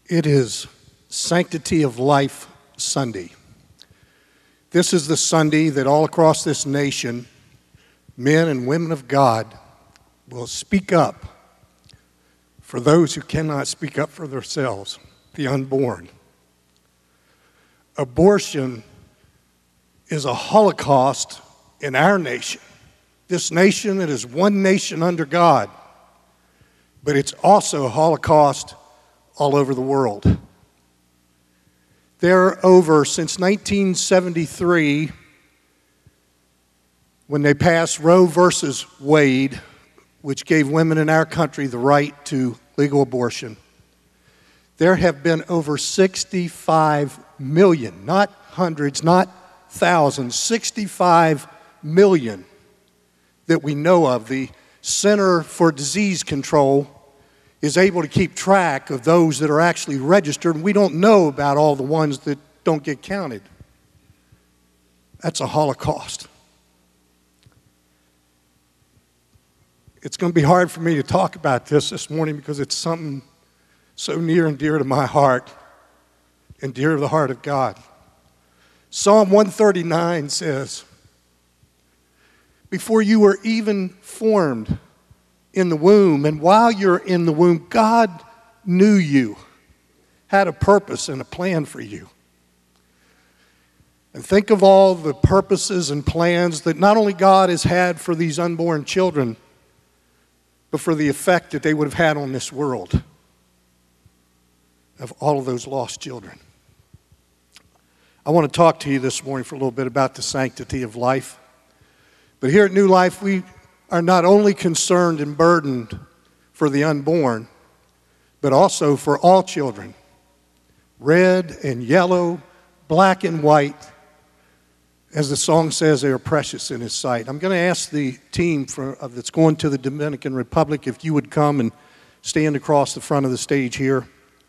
It is Sanctity of Life Sunday. This is the Sunday that all across this nation, men and women of God will speak up for those who cannot speak up for themselves, the unborn. Abortion is a holocaust in our nation. This nation, it is one nation under God, but it's also a holocaust all over the world. There are over, since 1973, when they passed Roe versus Wade, which gave women in our country the right to legal abortion, there have been over 65 million, not hundreds, not thousands, 65 million that we know of. The Center for Disease Control is able to keep track of those that are actually registered, and we don't know about all the ones that don't get counted. That's a holocaust. It's going to be hard for me to talk about this morning because it's something so near and dear to my heart and dear to the heart of God. Psalm 139 says, "Before you were even formed in the womb, and while you're in the womb, God knew you, had a purpose and a plan for you." And think of all the purposes and plans that not only God has had for these unborn children, but for the effect that they would have had on this world of all of those lost children. I want to talk to you this morning for a little bit about the sanctity of life. But here at New Life, we are not only concerned and burdened for the unborn, but also for all children, red and yellow, black and white. As the song says, they are precious in His sight. I'm going to ask the team that's going to the Dominican Republic if you would come and stand across the front of the stage here.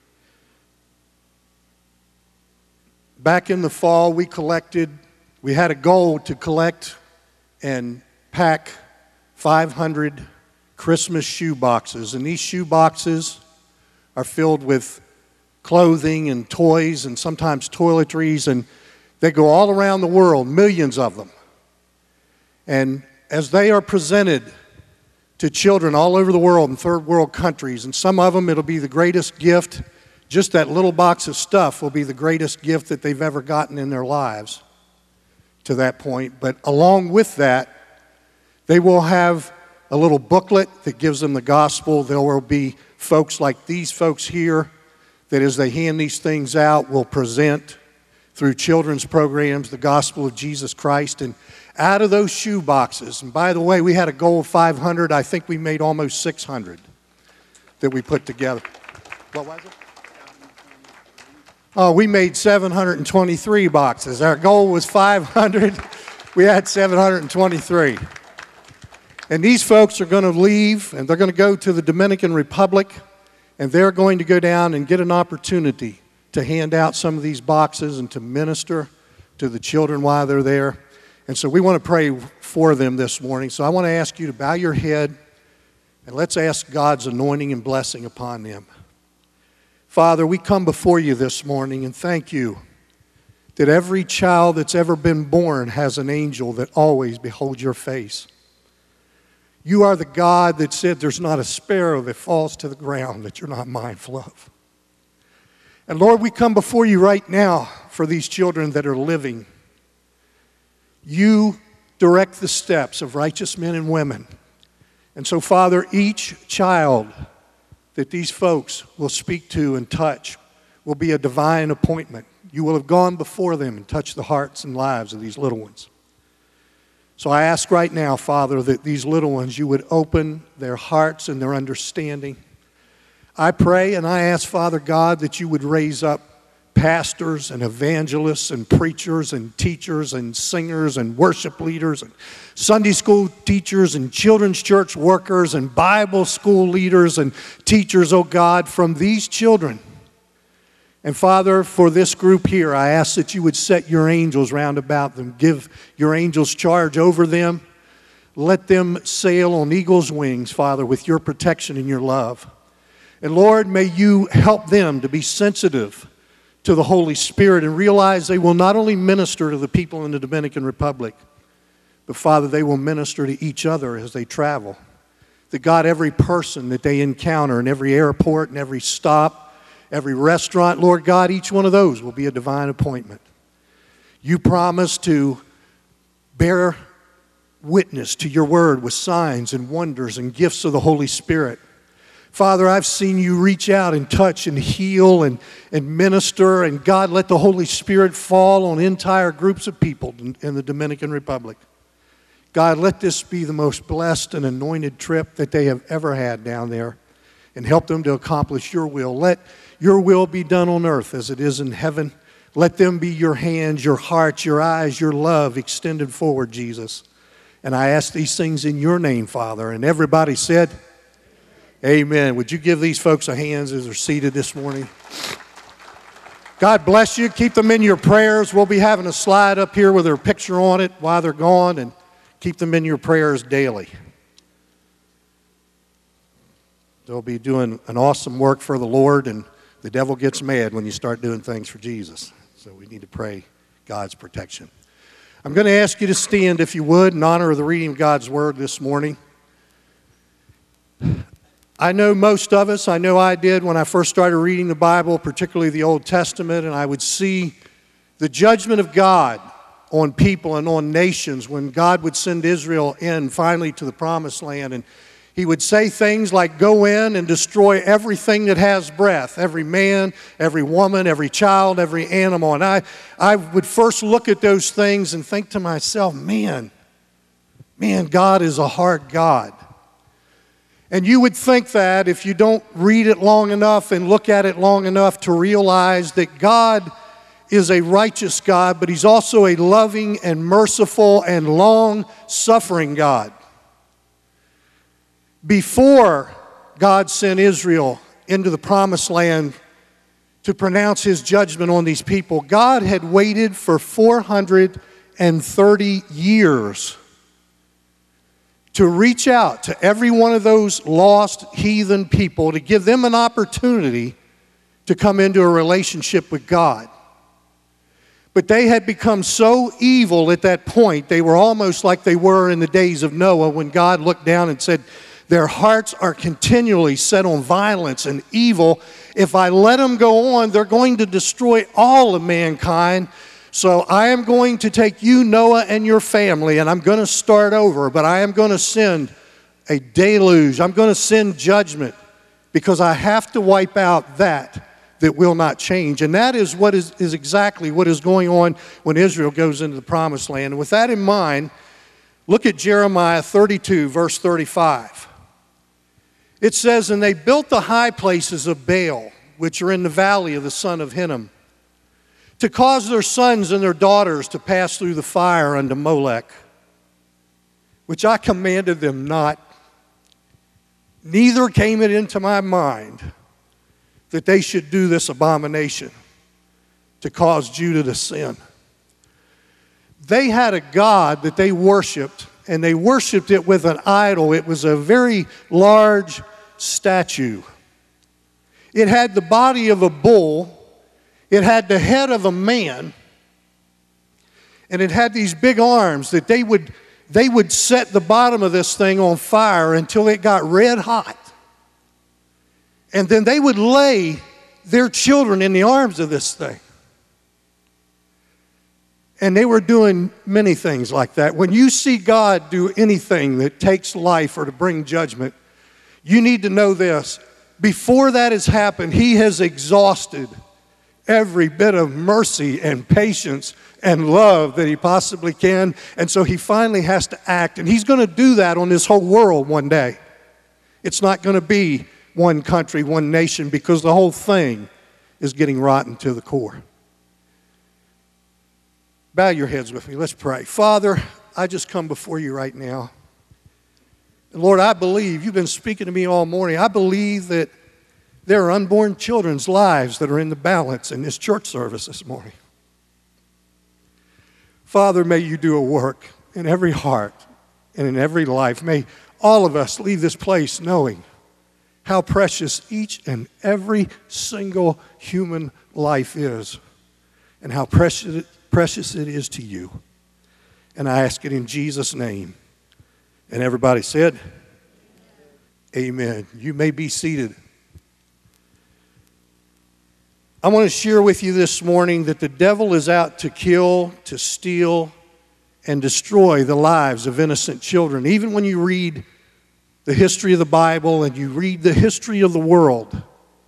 Back in the fall, we had a goal to collect and pack 500 Christmas shoe boxes. And these shoe boxes are filled with clothing and toys and sometimes toiletries, and they go all around the world, millions of them. And as they are presented to children all over the world in third world countries, and some of them it'll be the greatest gift, just that little box of stuff will be the greatest gift that they've ever gotten in their lives to that point. But along with that, they will have a little booklet that gives them the gospel. There will be folks like these folks here that as they hand these things out will present through children's programs the gospel of Jesus Christ. And out of those shoe boxes, and by the way, we had a goal of 500. I think we made almost 600 that we put together. What was it? Oh, we made 723 boxes. Our goal was 500. We had 723. And these folks are going to leave, and they're going to go to the Dominican Republic, and they're going to go down and get an opportunity to hand out some of these boxes and to minister to the children while they're there. And so we want to pray for them this morning. So I want to ask you to bow your head, and let's ask God's anointing and blessing upon them. Father, we come before you this morning and thank you that every child that's ever been born has an angel that always beholds your face. You are the God that said there's not a sparrow that falls to the ground that you're not mindful of. And Lord, we come before you right now for these children that are living. You direct the steps of righteous men and women. And so, Father, each child that these folks will speak to and touch will be a divine appointment. You will have gone before them and touched the hearts and lives of these little ones. So I ask right now, Father, that these little ones, you would open their hearts and their understanding. I pray and I ask, Father God, that you would raise up pastors and evangelists and preachers and teachers and singers and worship leaders and Sunday school teachers and children's church workers and Bible school leaders and teachers, oh God, from these children. And Father, for this group here, I ask that you would set your angels round about them. Give your angels charge over them. Let them sail on eagle's wings, Father, with your protection and your love. And Lord, may you help them to be sensitive to the Holy Spirit and realize they will not only minister to the people in the Dominican Republic, but Father, they will minister to each other as they travel. That God, every person that they encounter in every airport and every stop, every restaurant, Lord God, each one of those will be a divine appointment. You promise to bear witness to your word with signs and wonders and gifts of the Holy Spirit. Father, I've seen you reach out and touch and heal and minister, and God, let the Holy Spirit fall on entire groups of people in the Dominican Republic. God, let this be the most blessed and anointed trip that they have ever had down there, and help them to accomplish your will. Let your will be done on earth as it is in heaven. Let them be your hands, your heart, your eyes, your love extended forward, Jesus. And I ask these things in your name, Father. And everybody said, amen. Would you give these folks a hand as they're seated this morning? God bless you. Keep them in your prayers. We'll be having a slide up here with their picture on it while they're gone, and keep them in your prayers daily. They'll be doing an awesome work for the Lord, and the devil gets mad when you start doing things for Jesus. So we need to pray God's protection. I'm going to ask you to stand, if you would, in honor of the reading of God's Word this morning. I know most of us, I know I did when I first started reading the Bible, particularly the Old Testament, and I would see the judgment of God on people and on nations when God would send Israel in finally to the Promised Land. And he would say things like, go in and destroy everything that has breath, every man, every woman, every child, every animal. And I would first look at those things and think to myself, man, God is a hard God. And you would think that if you don't read it long enough and look at it long enough to realize that God is a righteous God, but he's also a loving and merciful and long-suffering God. Before God sent Israel into the Promised Land to pronounce his judgment on these people, God had waited for 430 years to reach out to every one of those lost heathen people to give them an opportunity to come into a relationship with God. But they had become so evil at that point, they were almost like they were in the days of Noah when God looked down and said, their hearts are continually set on violence and evil. If I let them go on, they're going to destroy all of mankind. So I am going to take you, Noah, and your family, and I'm going to start over, but I am going to send a deluge. I'm going to send judgment because I have to wipe out that will not change. And that is what is exactly what is going on when Israel goes into the Promised Land. And with that in mind, look at Jeremiah 32, verse 35. It says, and they built the high places of Baal, which are in the valley of the son of Hinnom, to cause their sons and their daughters to pass through the fire unto Molech, which I commanded them not. Neither came it into my mind that they should do this abomination to cause Judah to sin. They had a God that they worshiped, and they worshiped it with an idol. It was a very large statue. It had the body of a bull. It had the head of a man, and it had these big arms that they would set the bottom of this thing on fire until it got red hot. And then they would lay their children in the arms of this thing. And they were doing many things like that. When you see God do anything that takes life or to bring judgment, you need to know this. Before that has happened, he has exhausted every bit of mercy and patience and love that he possibly can. And so he finally has to act. And he's going to do that on this whole world one day. It's not going to be one country, one nation, because the whole thing is getting rotten to the core. Bow your heads with me. Let's pray. Father, I just come before you right now. And Lord, I believe, you've been speaking to me all morning, I believe that there are unborn children's lives that are in the balance in this church service this morning. Father, may you do a work in every heart and in every life. May all of us leave this place knowing how precious each and every single human life is, and how precious it is to you. And I ask it in Jesus' name. And everybody said, amen. You may be seated. I want to share with you this morning that the devil is out to kill, to steal, and destroy the lives of innocent children. Even when you read the history of the Bible and you read the history of the world,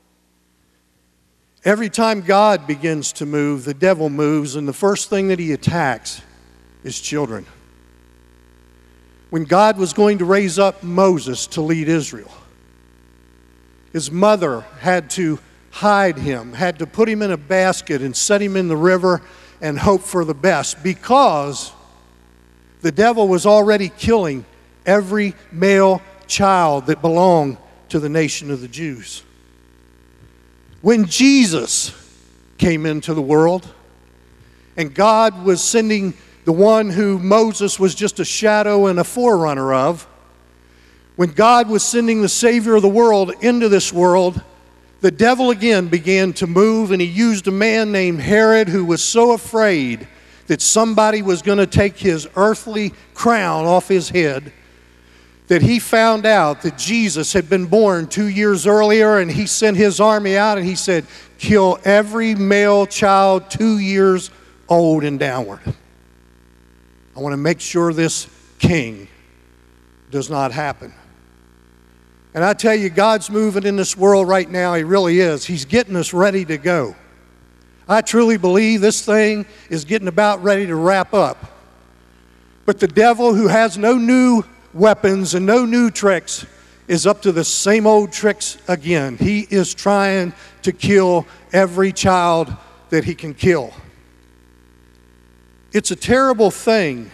every time God begins to move, the devil moves, and the first thing that he attacks is children. When God was going to raise up Moses to lead Israel, his mother had to hide him, had to put him in a basket and set him in the river and hope for the best, because the devil was already killing every male child that belonged to the nation of the Jews. When Jesus came into the world, and God was sending the one who Moses was just a shadow and a forerunner of, when God was sending the Savior of the world into this world, the devil again began to move, and he used a man named Herod, who was so afraid that somebody was going to take his earthly crown off his head, that he found out that Jesus had been born 2 years earlier, and he sent his army out and he said, kill every male child 2 years old and downward. I want to make sure this king does not happen. And I tell you, God's moving in this world right now. He really is. He's getting us ready to go. I truly believe this thing is getting about ready to wrap up. But the devil, who has no new weapons and no new tricks, is up to the same old tricks again. He is trying to kill every child that he can kill. It's a terrible thing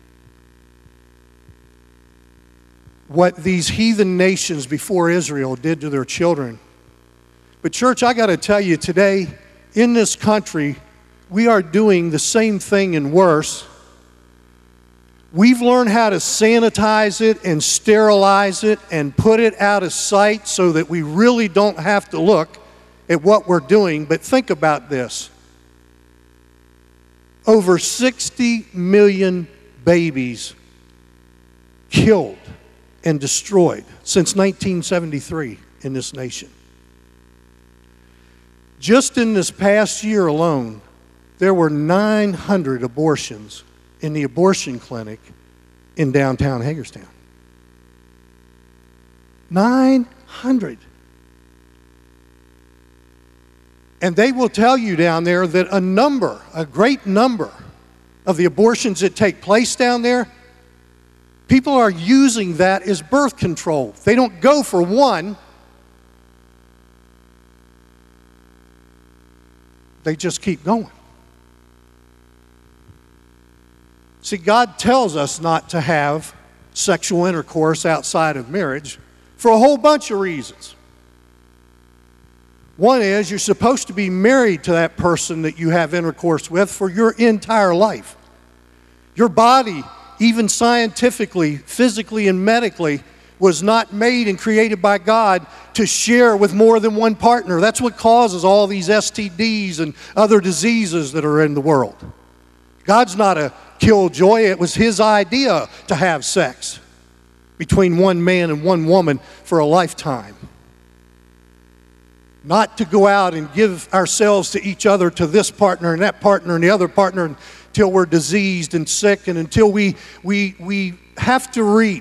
what these heathen nations before Israel did to their children. But church, I got to tell you today, in this country, we are doing the same thing and worse. We've learned how to sanitize it and sterilize it and put it out of sight so that we really don't have to look at what we're doing. But think about this. Over 60 million babies killed and destroyed since 1973 in this nation. Just in this past year alone, there were 900 abortions in the abortion clinic in downtown Hagerstown. 900. And they will tell you down there that a great number of the abortions that take place down there, people are using that as birth control. They don't go for one. They just keep going. See, God tells us not to have sexual intercourse outside of marriage for a whole bunch of reasons. One is you're supposed to be married to that person that you have intercourse with for your entire life. Your body, even scientifically, physically, and medically, was not made and created by God to share with more than one partner. That's what causes all these STDs and other diseases that are in the world. God's not a killjoy. It was his idea to have sex between one man and one woman for a lifetime. Not to go out and give ourselves to each other, to this partner and that partner and the other partner, until we're diseased and sick, and until we have to reap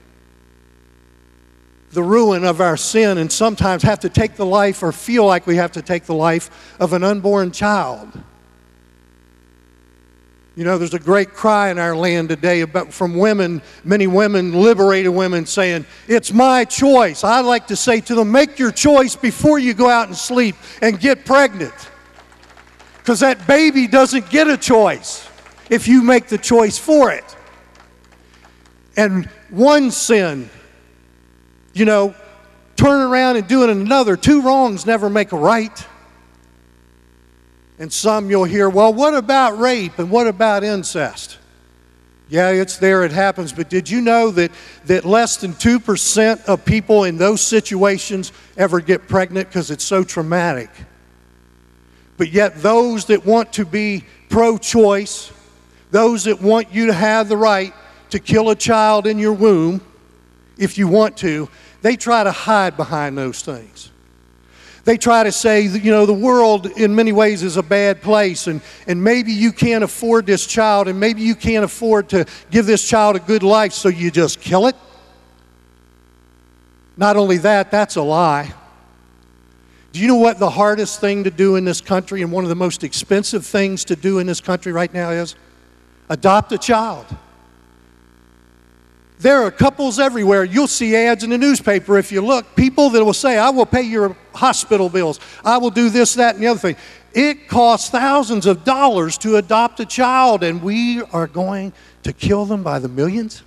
the ruin of our sin, and sometimes have to take the life, or feel like we have to take the life, of an unborn child. You know, there's a great cry in our land today from women, many women, liberated women, saying, it's my choice. I like to say to them, make your choice before you go out and sleep and get pregnant. Because that baby doesn't get a choice if you make the choice for it. And one sin, you know, turn around and doing another. Two wrongs never make a right. And some you'll hear, well, what about rape and what about incest? Yeah, it's there, it happens, but did you know that less than 2% of people in those situations ever get pregnant because it's so traumatic? But yet those that want to be pro-choice, those that want you to have the right to kill a child in your womb, if you want to, they try to hide behind those things. They try to say, you know, the world in many ways is a bad place, and maybe you can't afford this child, and maybe you can't afford to give this child a good life, so you just kill it. Not only that, that's a lie. Do you know what the hardest thing to do in this country, and one of the most expensive things to do in this country right now is? Adopt a child. There are couples everywhere. You'll see ads in the newspaper if you look. People that will say, I will pay your hospital bills. I will do this, that, and the other thing. It costs thousands of dollars to adopt a child, and we are going to kill them by the millions?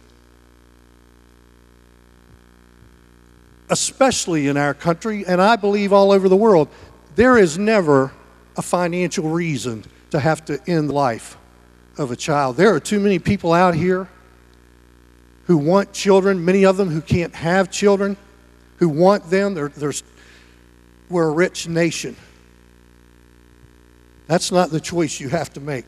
Especially in our country, and I believe all over the world, there is never a financial reason to have to end the life of a child. There are too many people out here who want children, many of them who can't have children, who want them. We're a rich nation. That's not the choice you have to make.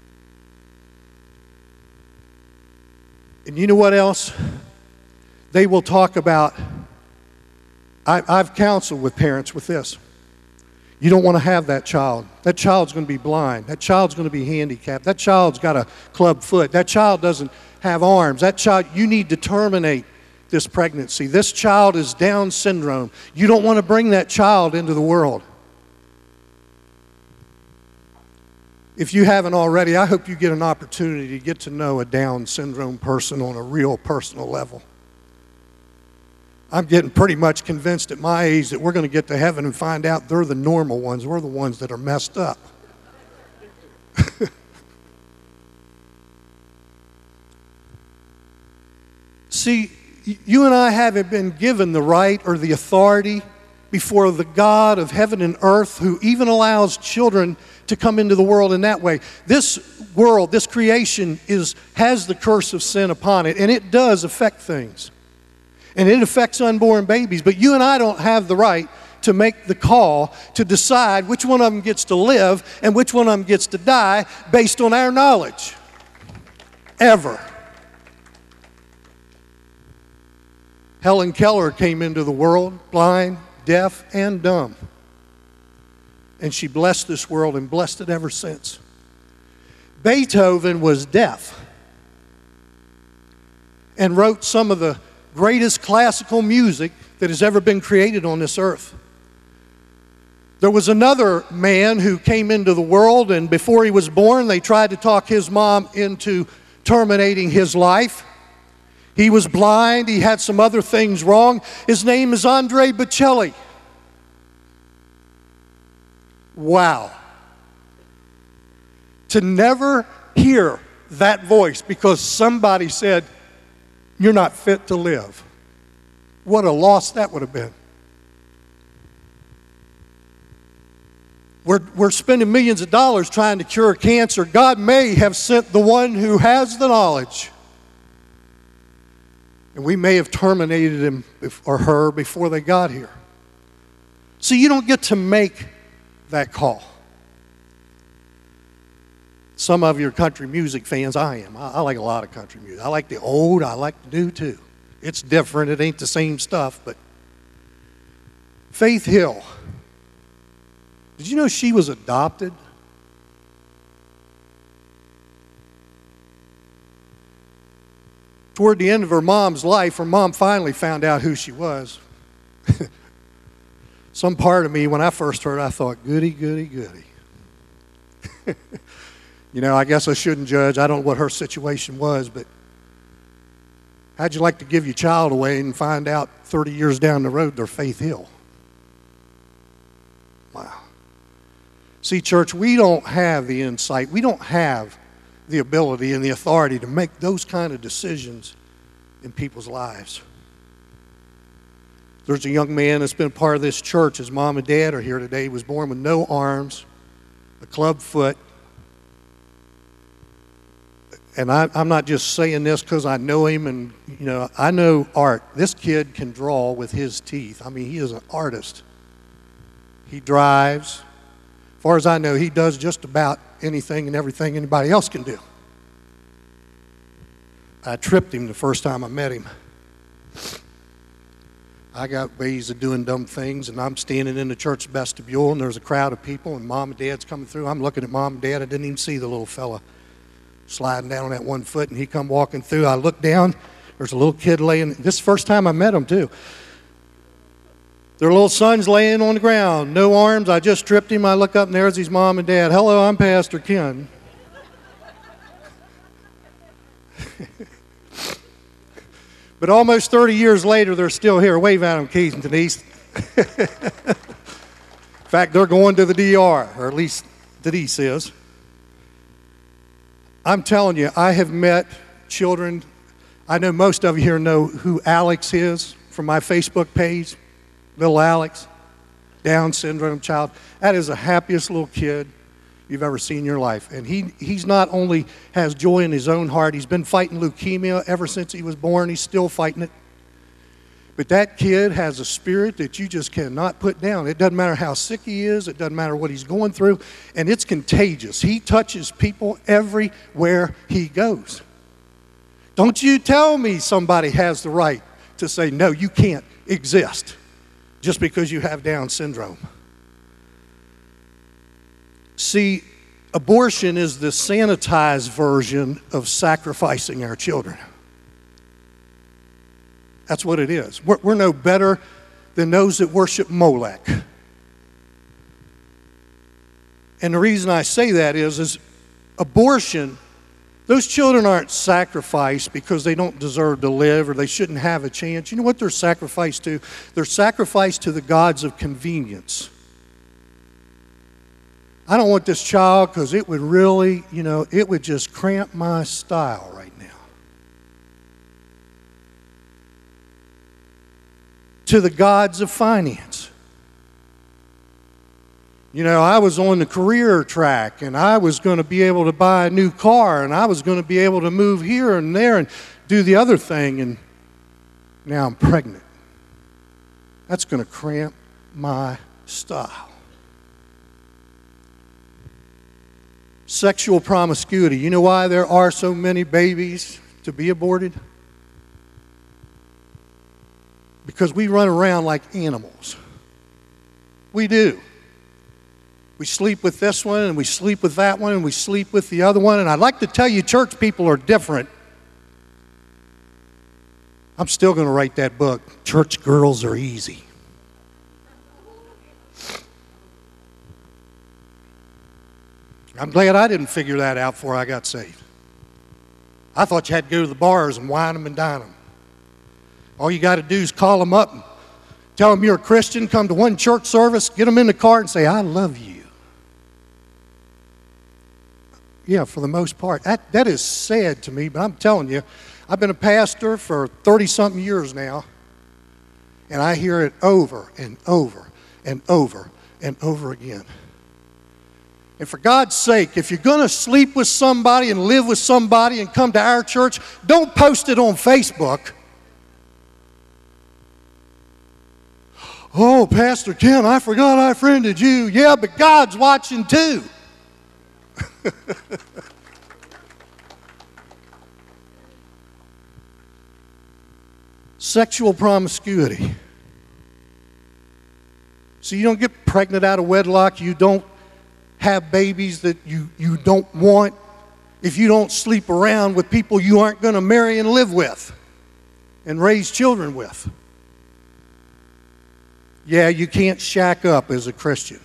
And you know what else? They will talk about, I've counseled with parents with this. You don't want to have that child. That child's going to be blind. That child's going to be handicapped. That child's got a club foot. That child doesn't have arms. That child, you need to terminate this pregnancy. This child is Down syndrome. You don't want to bring that child into the world. If you haven't already, I hope you get an opportunity to get to know a Down syndrome person on a real personal level. I'm getting pretty much convinced at my age that we're going to get to heaven and find out they're the normal ones. We're the ones that are messed up. See, you and I haven't been given the right or the authority before the God of heaven and earth, who even allows children to come into the world in that way. This world, this creation has the curse of sin upon it, and it does affect things. And it affects unborn babies. But you and I don't have the right to make the call to decide which one of them gets to live and which one of them gets to die based on our knowledge. Ever. Helen Keller came into the world blind, deaf, and dumb. And she blessed this world and blessed it ever since. Beethoven was deaf and wrote some of the greatest classical music that has ever been created on this earth. There was another man who came into the world, and before he was born, they tried to talk his mom into terminating his life. He was blind. He had some other things wrong. His name is Andre Bocelli. Wow. To never hear that voice because somebody said, "You're not fit to live." What a loss that would have been. We're spending millions of dollars trying to cure cancer. God may have sent the one who has the knowledge. And we may have terminated him or her before they got here. So you don't get to make that call. Some of you are country music fans. I am. I like a lot of country music. I like the old. I like the new too. It's different. It ain't the same stuff. But Faith Hill. Did you know she was adopted? Toward the end of her mom's life, her mom finally found out who she was. Some part of me, when I first heard, I thought, goody, goody, goody. You know, I guess I shouldn't judge. I don't know what her situation was, but how'd you like to give your child away and find out 30 years down the road they're Faith Hill? Wow. See, church, we don't have the insight. We don't have the ability and the authority to make those kind of decisions in people's lives. There's a young man that's been part of this church. His mom and dad are here today. He was born with no arms, a club foot, And I'm not just saying this because I know him, and I know art. This kid can draw with his teeth. I mean, he is an artist. He drives. As far as I know, he does just about anything and everything anybody else can do. I tripped him the first time I met him. I got ways of doing dumb things, and I'm standing in the church vestibule, and there's a crowd of people, and Mom and Dad's coming through. I'm looking at Mom and Dad. I didn't even see the little fella sliding down on that one foot, and he come walking through. I look down. There's a little kid laying. This is the first time I met him, too. Their little son's laying on the ground, no arms. I just tripped him. I look up, and there's his mom and dad. Hello, I'm Pastor Ken. But almost 30 years later, they're still here. Wave at them, Keith and Denise. In fact, they're going to the DR, or at least Denise is. I'm telling you, I have met children. I know most of you here know who Alex is from my Facebook page. Little Alex, Down syndrome child. That is the happiest little kid you've ever seen in your life. And he's not only has joy in his own heart, he's been fighting leukemia ever since he was born. He's still fighting it. But that kid has a spirit that you just cannot put down. It doesn't matter how sick he is. It doesn't matter what he's going through. And it's contagious. He touches people everywhere he goes. Don't you tell me somebody has the right to say, no, you can't exist just because you have Down syndrome. See, abortion is the sanitized version of sacrificing our children. That's what it is. We're no better than those that worship Molech. And the reason I say that is abortion, those children aren't sacrificed because they don't deserve to live or they shouldn't have a chance. You know what they're sacrificed to? They're sacrificed to the gods of convenience. I don't want this child because it would really, it would just cramp my style right now. To the gods of finance. I was on the career track, and I was going to be able to buy a new car, and I was going to be able to move here and there and do the other thing, and now I'm pregnant. That's going to cramp my style. Sexual promiscuity. You know why there are so many babies to be aborted? Because we run around like animals. We do. We sleep with this one, and we sleep with that one, and we sleep with the other one. And I'd like to tell you, church people are different. I'm still going to write that book, Church Girls Are Easy. I'm glad I didn't figure that out before I got saved. I thought you had to go to the bars and wine them and dine them. All you got to do is call them up and tell them you're a Christian, come to one church service, get them in the car and say, I love you. Yeah, for the most part. That is sad to me, but I'm telling you, I've been a pastor for 30-something years now, and I hear it over and over and over and over again. And for God's sake, if you're going to sleep with somebody and live with somebody and come to our church, don't post it on Facebook. Oh, Pastor Ken, I forgot I friended you. Yeah, but God's watching too. Sexual promiscuity. So you don't get pregnant out of wedlock. You don't have babies that you don't want if you don't sleep around with people you aren't going to marry and live with and raise children with. Yeah, you can't shack up as a Christian.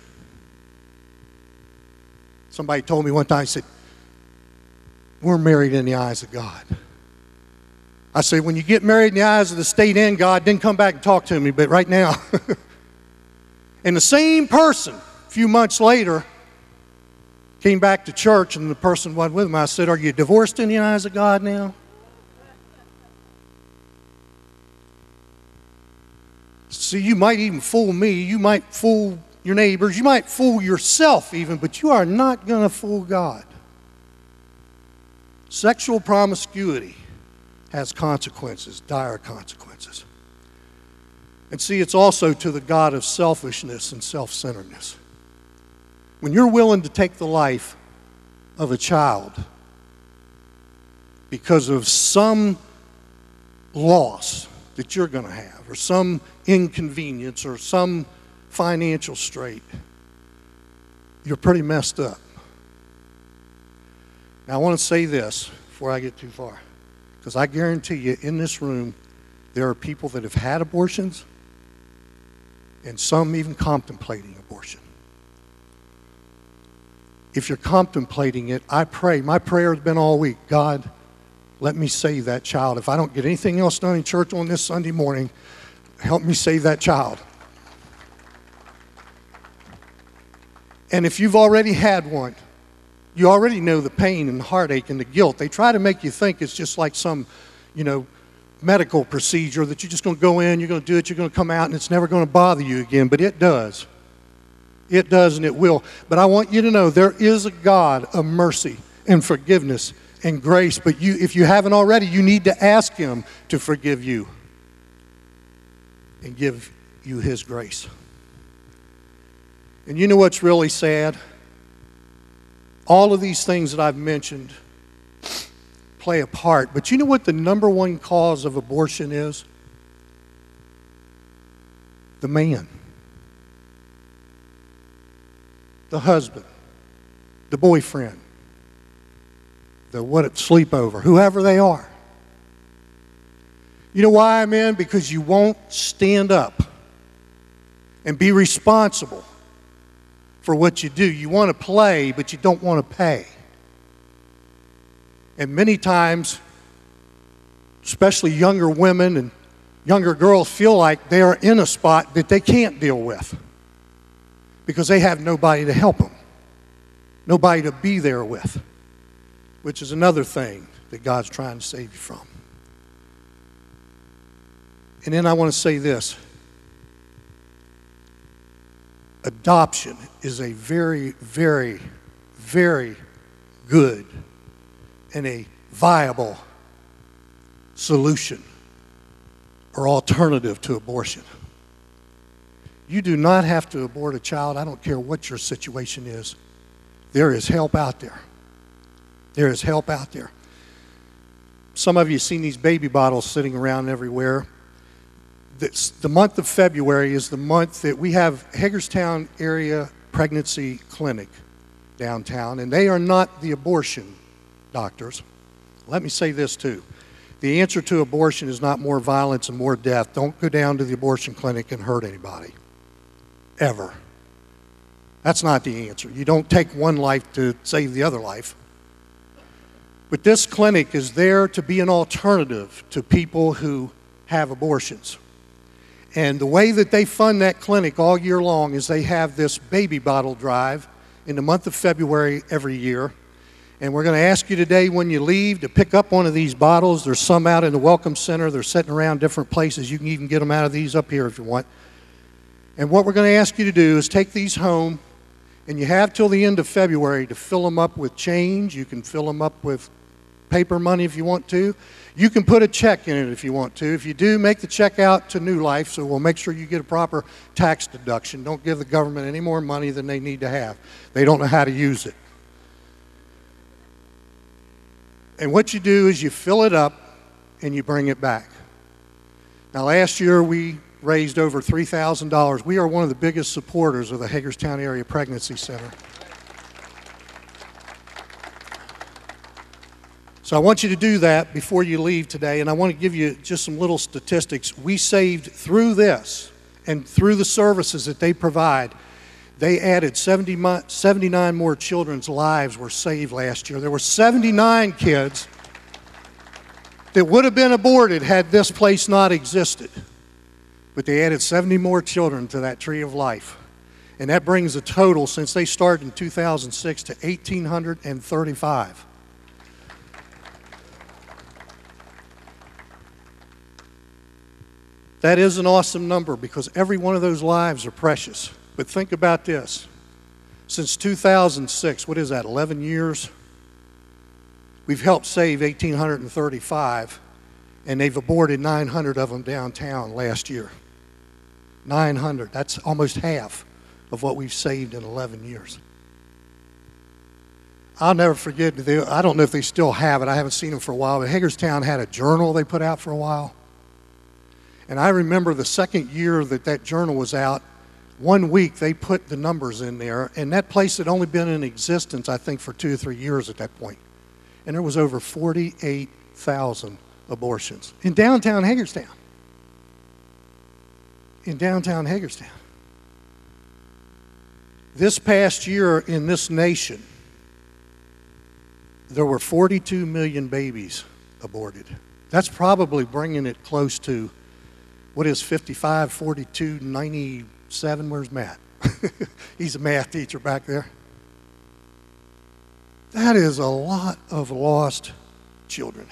Somebody told me one time, he said, we're married in the eyes of God. I said, when you get married in the eyes of the state and God, then come back and talk to me, but right now. And the same person, a few months later, came back to church and the person wasn't with him. I said, are you divorced in the eyes of God now? See, you might even fool me. You might fool your neighbors. You might fool yourself even, but you are not going to fool God. Sexual promiscuity has consequences, dire consequences. And see, it's also to the God of selfishness and self-centeredness. When you're willing to take the life of a child because of some loss that you're going to have, or some inconvenience, or some financial strait, you're pretty messed up. Now, I want to say this before I get too far, because I guarantee you in this room there are people that have had abortions and some even contemplating abortion. If you're contemplating it, I pray, my prayer has been all week, God, let me save that child. If I don't get anything else done in church on this Sunday morning, help me save that child. And if you've already had one, you already know the pain and the heartache and the guilt. They try to make you think it's just like some, medical procedure that you're just going to go in, you're going to do it, you're going to come out, and it's never going to bother you again. But it does. It does and it will. But I want you to know there is a God of mercy and forgiveness and grace. But if you haven't already, you need to ask Him to forgive you and give you His grace. And you know what's really sad? All of these things that I've mentioned play a part. But you know what the number one cause of abortion is? The man. The husband. The boyfriend. The sleepover. Whoever they are. You know why, men? Because you won't stand up and be responsible for what you do. You want to play, but you don't want to pay. And many times, especially younger women and younger girls feel like they are in a spot that they can't deal with because they have nobody to help them, nobody to be there with, which is another thing that God's trying to save you from. And then I want to say this. Adoption is a very, very, very good and a viable solution or alternative to abortion. You do not have to abort a child. I don't care what your situation is. There is help out there. There is help out there. Some of you have seen these baby bottles sitting around everywhere. The month of February is the month that we have Hagerstown Area Pregnancy Clinic downtown, and they are not the abortion doctors. Let me say this too. The answer to abortion is not more violence and more death. Don't go down to the abortion clinic and hurt anybody. Ever. That's not the answer. You don't take one life to save the other life. But this clinic is there to be an alternative to people who have abortions. And the way that they fund that clinic all year long is they have this baby bottle drive in the month of February every year. And we're going to ask you today when you leave to pick up one of these bottles. There's some out in the Welcome Center. They're sitting around different places. You can even get them out of these up here if you want. And what we're going to ask you to do is take these home, and you have till the end of February to fill them up with change. You can fill them up with paper money if you want to. You can put a check in it if you want to. If you do, make the check out to New Life, so we'll make sure you get a proper tax deduction. Don't give the government any more money than they need to have. They don't know how to use it. And what you do is you fill it up and you bring it back. Now, last year we raised over $3,000. We are one of the biggest supporters of the Hagerstown Area Pregnancy Center. So I want you to do that before you leave today, and I want to give you just some little statistics. We saved through this and through the services that they provide, they added 79 more children's lives were saved last year. There were 79 kids that would have been aborted had this place not existed. But they added 70 more children to that tree of life. And that brings the total since they started in 2006 to 1,835. That is an awesome number because every one of those lives are precious. But think about this. Since 2006, what is that, 11 years? We've helped save 1,835, and they've aborted 900 of them downtown last year. 900. That's almost half of what we've saved in 11 years. I'll never forget, I don't know if they still have it. I haven't seen them for a while, but Hagerstown had a journal they put out for a while. And I remember the second year that that journal was out, 1 week they put the numbers in there, and that place had only been in existence, I think, for 2 or 3 years at that point. And there was over 48,000 abortions in downtown Hagerstown. In downtown Hagerstown. This past year in this nation, there were 42 million babies aborted. That's probably bringing it close to, what is 55, 42, 97? Where's Matt? He's a math teacher back there. That is a lot of lost children.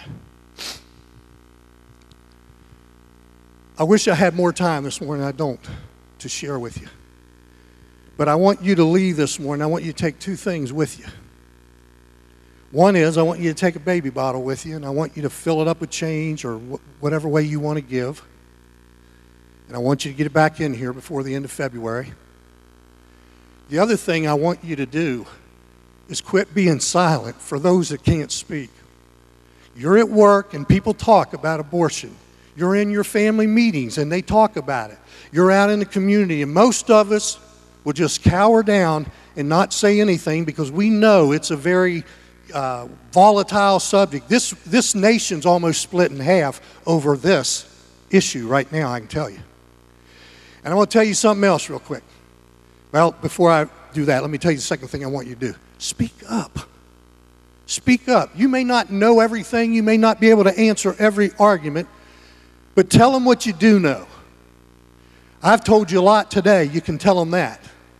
I wish I had more time this morning. I don't, to share with you. But I want you to leave this morning. I want you to take 2 things with you. One is I want you to take a baby bottle with you, and I want you to fill it up with change or whatever way you want to give. And I want you to get it back in here before the end of February. The other thing I want you to do is quit being silent for those that can't speak. You're at work and people talk about abortion. You're in your family meetings and they talk about it. You're out in the community, and most of us will just cower down and not say anything because we know it's a very volatile subject. This nation's almost split in half over this issue right now, I can tell you. And I want to tell you something else real quick. Well, before I do that, let me tell you the second thing I want you to do. Speak up. Speak up. You may not know everything. You may not be able to answer every argument, but tell them what you do know. I've told you a lot today. You can tell them that.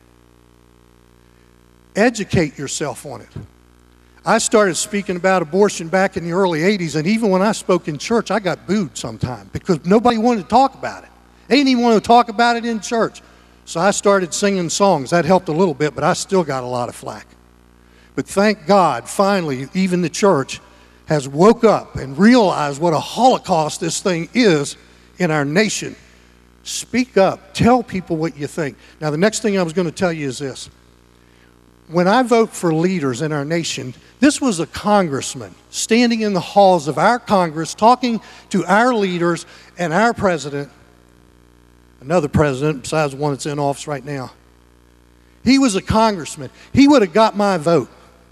Educate yourself on it. I started speaking about abortion back in the early 80s, and even when I spoke in church, I got booed sometimes because nobody wanted to talk about it. They didn't even want to talk about it in church. So I started singing songs. That helped a little bit, but I still got a lot of flack. But thank God, finally, even the church has woke up and realized what a holocaust this thing is in our nation. Speak up. Tell people what you think. Now, the next thing I was going to tell you is this. When I vote for leaders in our nation, this was a congressman standing in the halls of our Congress talking to our leaders and our president, another president besides the one that's in office right now. He was a congressman. He would have got my vote.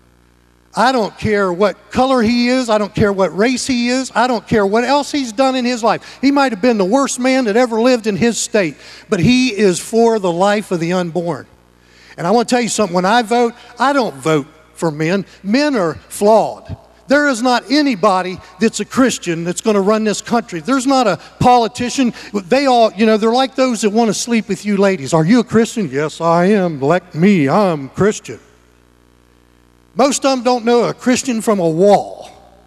I don't care what color he is. I don't care what race he is. I don't care what else he's done in his life. He might have been the worst man that ever lived in his state, but he is for the life of the unborn. And I want to tell you something. When I vote, I don't vote for men. Men are flawed. There is not anybody that's a Christian that's going to run this country. There's not a politician. They all, they're like those that want to sleep with you ladies. Are you a Christian? Yes, I am. Like me, I'm Christian. Most of them don't know a Christian from a wall.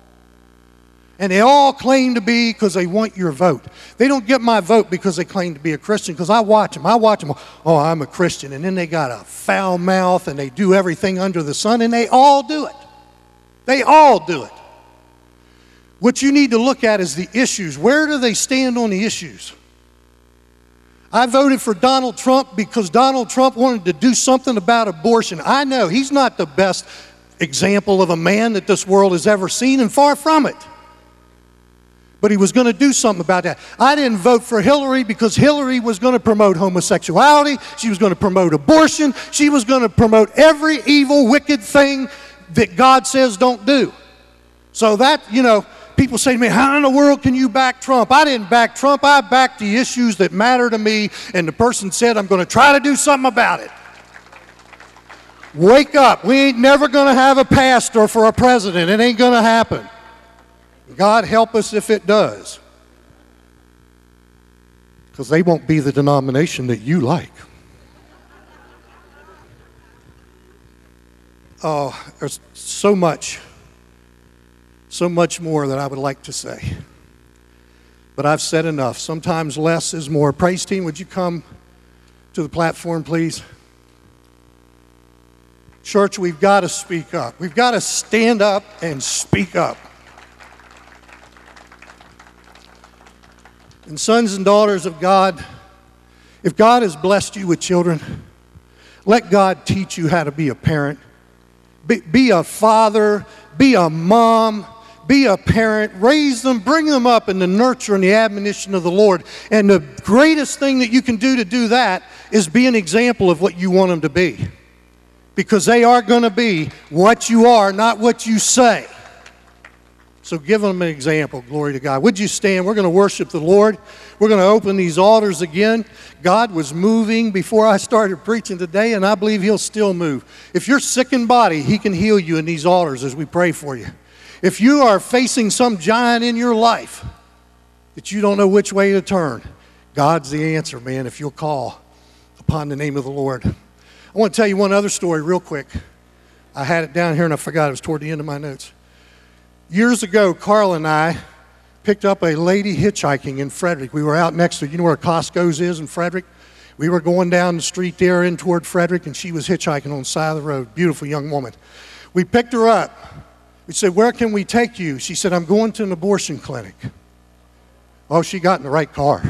And they all claim to be because they want your vote. They don't get my vote because they claim to be a Christian, because I watch them. Oh, I'm a Christian. And then they got a foul mouth and they do everything under the sun, and they all do it. They all do it. What you need to look at is the issues. Where do they stand on the issues? I voted for Donald Trump because Donald Trump wanted to do something about abortion. I know he's not the best example of a man that this world has ever seen, and far from it. But he was going to do something about that. I didn't vote for Hillary because Hillary was going to promote homosexuality. She was going to promote abortion. She was going to promote every evil, wicked thing that God says don't do. So that, people say to me, how in the world can you back Trump? I didn't back Trump. I backed the issues that matter to me, and the person said, I'm going to try to do something about it. Wake up. We ain't never going to have a pastor for a president. It ain't going to happen. God help us if it does. Because they won't be the denomination that you like. Oh, there's so much more that I would like to say. But I've said enough. Sometimes less is more. Praise team, would you come to the platform, please? Church, we've got to speak up. We've got to stand up and speak up. And sons and daughters of God, if God has blessed you with children, let God teach you how to be a parent. Be a father, be a mom, be a parent, raise them, bring them up in the nurture and the admonition of the Lord. And the greatest thing that you can do to do that is be an example of what you want them to be. Because they are going to be what you are, not what you say. So give them an example. Glory to God. Would you stand? We're going to worship the Lord. We're going to open these altars again. God was moving before I started preaching today, and I believe He'll still move. If you're sick in body, He can heal you in these altars as we pray for you. If you are facing some giant in your life that you don't know which way to turn, God's the answer, man, if you'll call upon the name of the Lord. I want to tell you one other story real quick. I had it down here and I forgot. It was toward the end of my notes. Years ago, Carl and I picked up a lady hitchhiking in Frederick. We were out next to, you know where Costco's is in Frederick? We were going down the street there in toward Frederick, and she was hitchhiking on the side of the road. Beautiful young woman. We picked her up. We said, where can we take you? She said, I'm going to an abortion clinic. Oh, she got in the right car.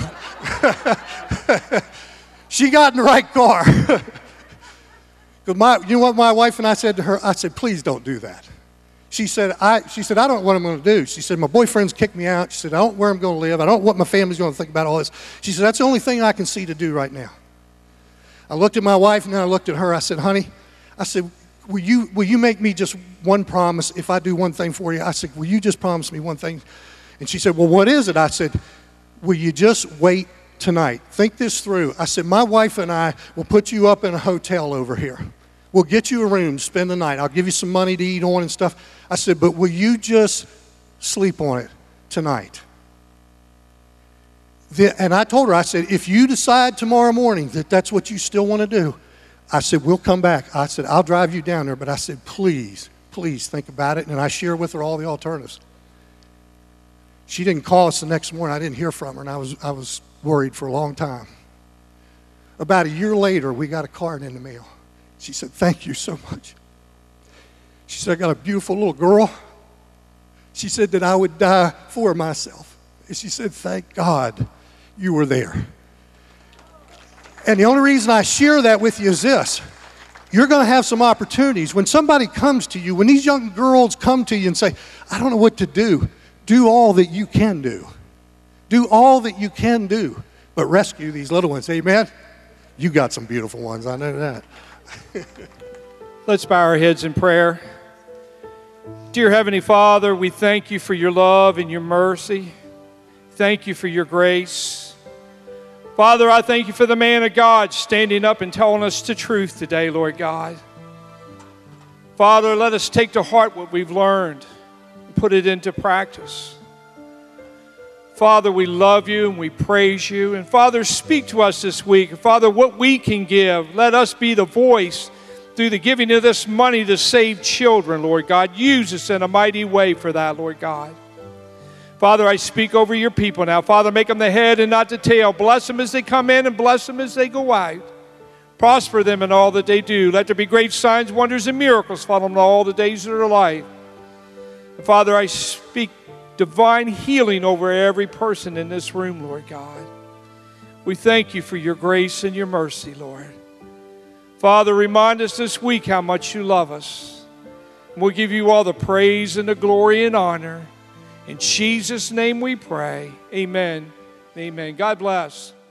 She got in the right car. You know what my wife and I said to her? I said, please don't do that. She said, I don't know what I'm going to do. She said, my boyfriend's kicked me out. She said, I don't know where I'm going to live. I don't know what my family's going to think about all this. She said, that's the only thing I can see to do right now. I looked at my wife and then I looked at her. I said, honey, I said, will you make me just one promise if I do one thing for you? I said, will you just promise me one thing? And she said, well, what is it? I said, will you just wait tonight? Think this through. I said, my wife and I will put you up in a hotel over here. We'll get you a room, spend the night. I'll give you some money to eat on and stuff. I said, but will you just sleep on it tonight? And I told her, I said, if you decide tomorrow morning that that's what you still want to do, I said, we'll come back. I said, I'll drive you down there. But I said, please think about it. And I share with her all the alternatives. She didn't call us the next morning. I didn't hear from her, and I was worried for a long time. About a year later, we got a card in the mail. She said, thank you so much. She said, I got a beautiful little girl. She said that I would die for myself. And she said, thank God you were there. And the only reason I share that with you is this. You're going to have some opportunities. When somebody comes to you, when these young girls come to you and say, I don't know what to do all that you can do. Do all that you can do, but rescue these little ones. Amen? You got some beautiful ones, I know that. Let's bow our heads in prayer. Dear Heavenly Father, we thank you for your love and your mercy. Thank you for your grace. Father, I thank you for the man of God standing up and telling us the truth today, Lord God. Father, let us take to heart what we've learned and put it into practice. Father, we love you and we praise you. And Father, speak to us this week. Father, what we can give, let us be the voice through the giving of this money to save children, Lord God. Use us in a mighty way for that, Lord God. Father, I speak over your people now. Father, make them the head and not the tail. Bless them as they come in and bless them as they go out. Prosper them in all that they do. Let there be great signs, wonders, and miracles follow them all the days of their life. And Father, I speak divine healing over every person in this room, Lord God. We thank you for your grace and your mercy, Lord. Father, remind us this week how much you love us. And we'll give you all the praise and the glory and honor. In Jesus' name we pray. Amen. Amen. God bless.